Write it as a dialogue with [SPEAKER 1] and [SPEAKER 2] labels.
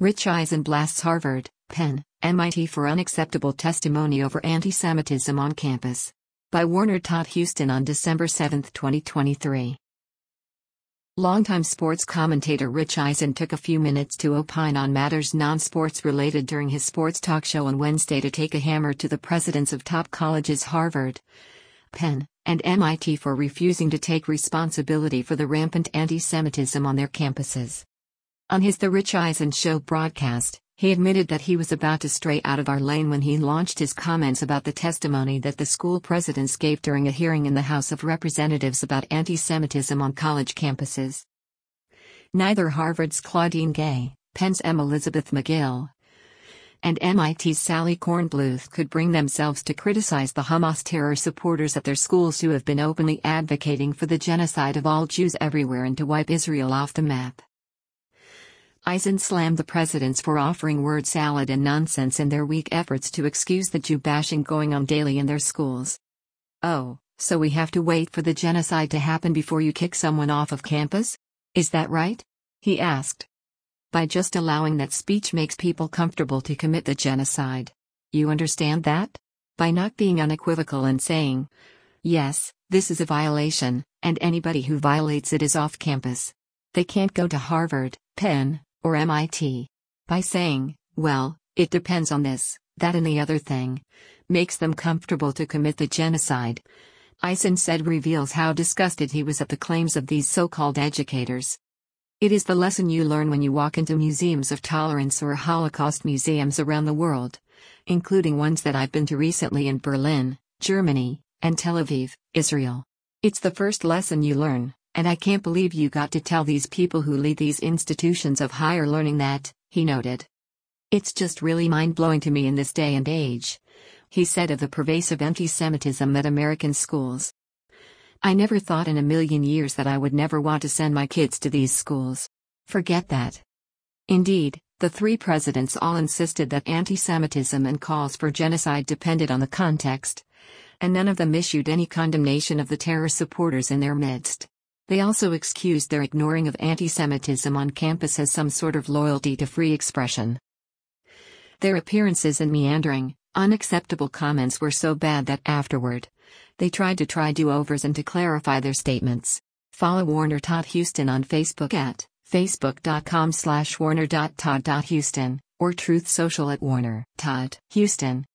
[SPEAKER 1] Rich Eisen blasts Harvard, Penn, MIT for unacceptable testimony over anti-Semitism on campus. By Warner Todd Huston on December 7, 2023. Longtime sports commentator Rich Eisen took a few minutes to opine on matters non-sports related during his sports talk show on Wednesday to take a hammer to the presidents of top colleges Harvard, Penn, and MIT for refusing to take responsibility for the rampant anti-Semitism on their campuses. On his The Rich Eisen Show broadcast, he admitted that he was about to stray out of our lane when he launched his comments about the testimony that the school presidents gave during a hearing in the House of Representatives about anti-Semitism on college campuses. Neither Harvard's Claudine Gay, Penn's M. Elizabeth McGill, and MIT's Sally Kornbluth could bring themselves to criticize the Hamas terror supporters at their schools who have been openly advocating for the genocide of all Jews everywhere and to wipe Israel off the map. Eisen slammed the presidents for offering word salad and nonsense in their weak efforts to excuse the Jew bashing going on daily in their schools. "Oh, so we have to wait for the genocide to happen before you kick someone off of campus? Is that right?" he asked. "By just allowing that speech makes people comfortable to commit the genocide. You understand that? By not being unequivocal and saying, yes, this is a violation, and anybody who violates it is off campus. They can't go to Harvard, Penn, or MIT. By saying, well, it depends on this, that and the other thing, makes them comfortable to commit the genocide," Eisen said reveals how disgusted he was at the claims of these so-called educators. "It is the lesson you learn when you walk into museums of tolerance or Holocaust museums around the world, including ones that I've been to recently in Berlin, Germany, and Tel Aviv, Israel. It's the first lesson you learn. And I can't believe you got to tell these people who lead these institutions of higher learning that," he noted. "It's just really mind-blowing to me in this day and age," he said of the pervasive anti-Semitism at American schools. "I never thought in a million years that I would never want to send my kids to these schools. Forget that." Indeed, the three presidents all insisted that anti-Semitism and calls for genocide depended on the context, and none of them issued any condemnation of the terror supporters in their midst. They also excused their ignoring of anti-Semitism on campus as some sort of loyalty to free expression. Their appearances and meandering, unacceptable comments were so bad that afterward, they tried to try do-overs and to clarify their statements. Follow Warner Todd Huston on Facebook at facebook.com/warner.todd.huston or Truth Social at Warner Todd Huston.